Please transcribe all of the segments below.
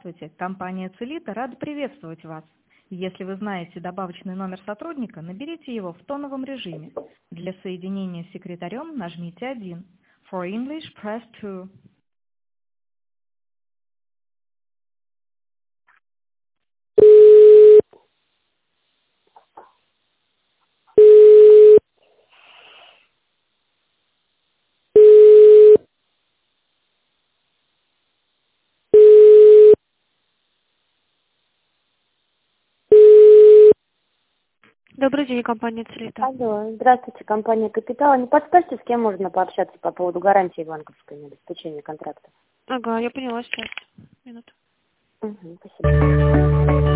Здравствуйте, компания Целита рада приветствовать вас. Если вы знаете добавочный номер сотрудника, наберите его в тоновом режиме. Для соединения с секретарем нажмите 1. For English, press 2. Добрый день, компания Целита. Алло, здравствуйте, компания «Капитал». Не подскажете, с кем можно пообщаться по поводу гарантии банковской на обеспечение контракта? Ага, я поняла сейчас. Минуту. Угу, спасибо.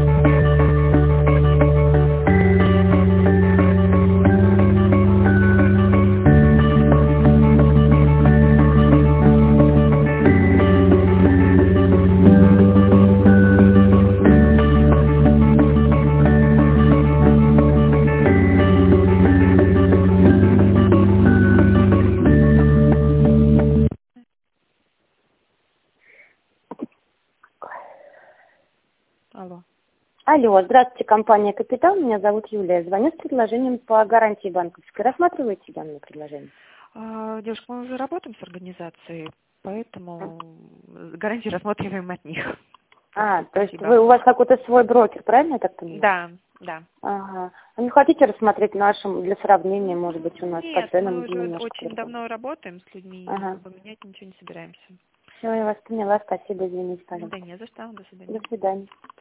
Алло. Алло, здравствуйте, компания «Капитал». Меня зовут Юлия. Звоню с предложением по гарантии банковской. Рассматриваете данное предложение? Девушка, мы уже работаем с организацией, поэтому гарантии рассматриваем от них. То есть Спасибо. у вас какой-то свой брокер, правильно я так понимаю? Да, да. Ага. А не хотите рассмотреть нашим для сравнения, может быть, у нас по Нет, ценам мы уже немножко очень по-другому? давно работаем с людьми, и Ага. как бы менять ничего не собираемся. Все, я вас поняла. Спасибо, извините, пожалуйста. Да не за что. До свидания. До свидания.